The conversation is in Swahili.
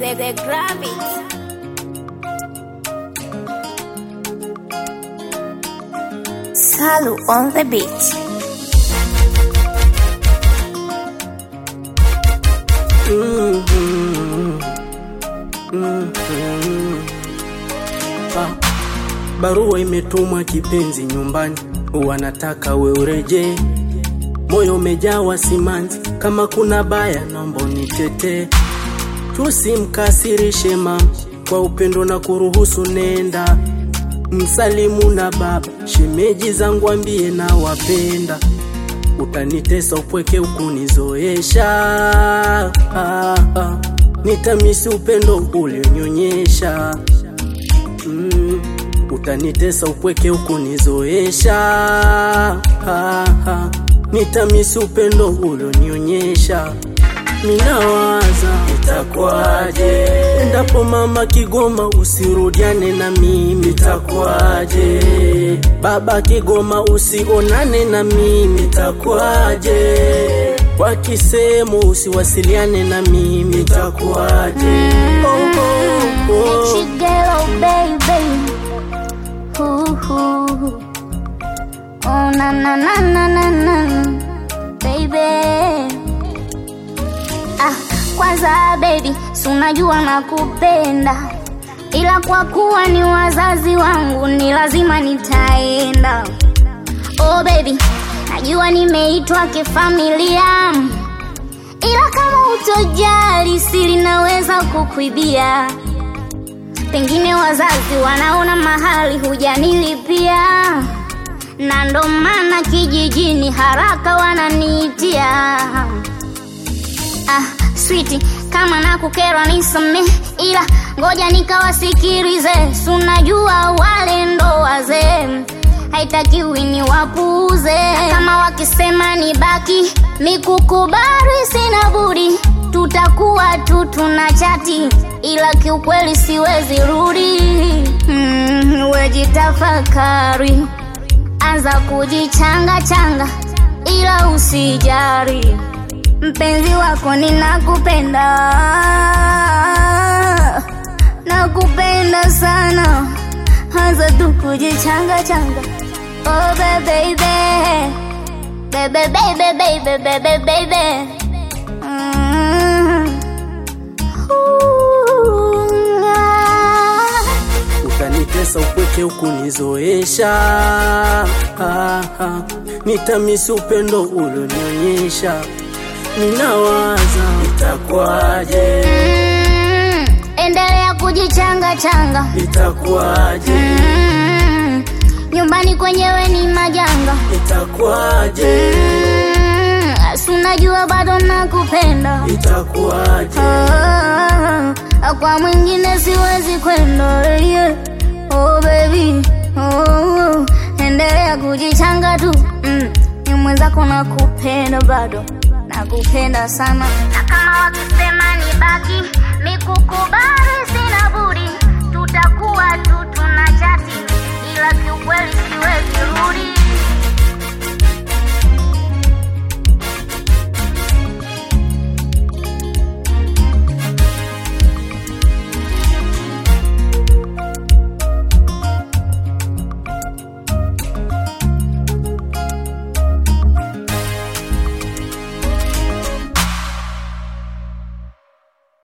the gravity. Salu on the beat. Barua imetumwa kipenzi nyumbani, wanataka we ureje. Moyo umejawa simanzi, kama kuna baya naomba unitetee. Tusimkasirishe mama, kwa upendo na kuruhusu nenda. Msalimu na baba, shemeji zangu ambie na wapenda. Utanitesa upweke ukunizoesha, nitamisi upendo ulionyonyesha. Utanitesa upweke ukunizoesha, nitamisi upendo ulionyonyesha. Ninawaza itakuaje endapo mama Kigoma usirudiane na mimi, itakuaje baba Kigoma usionane na mimi, itakuaje wakisemo usiwasiliane na mimi, itakuaje. Chigelo baby, oh na na na na na na baby. Kwanza baby, si unajua nakupenda, ila kwa kuwa ni wazazi wangu ni lazima nitaenda. Oh baby, najua nimeitwa kifamilia, ila kama utojali siri naweza kukuibia. Pengine wazazi wanaona mahali hujanilipia, na ndo maana kijijini haraka wananiitia. Sweetie, kama nakukera nisame, ila ngoja nikawasikilize. Unajua wale ndo wazee, haitakiwi ni wapuuze. Kama wakisema nibaki, nikukubali sina budi. Tutakuwa tu tunachati, ila kiukweli siwezi rudi. Wejitafakari, anza kujichanga changa, ila usijari. Mpenzi wako ninakupenda, nakupenda sana, anza tu kujichanga changa. Oh baby, baby, baby, baby, baby, baby. Utanitesa upweke ukunizoesha, nitamisi upendo ulionyonyesha. Ninawaza itakuaje, endelea kujichanga changa, itakuaje nyumbani kwenyewe ni majanga, itakuaje unajua bado nakupenda, itakuaje kwa mwingine siwezi kwenda. Oh baby, oh, endelea kujichanga tu. Ni mwenzako nakupenda, bado nakupenda sana, na kama wakisema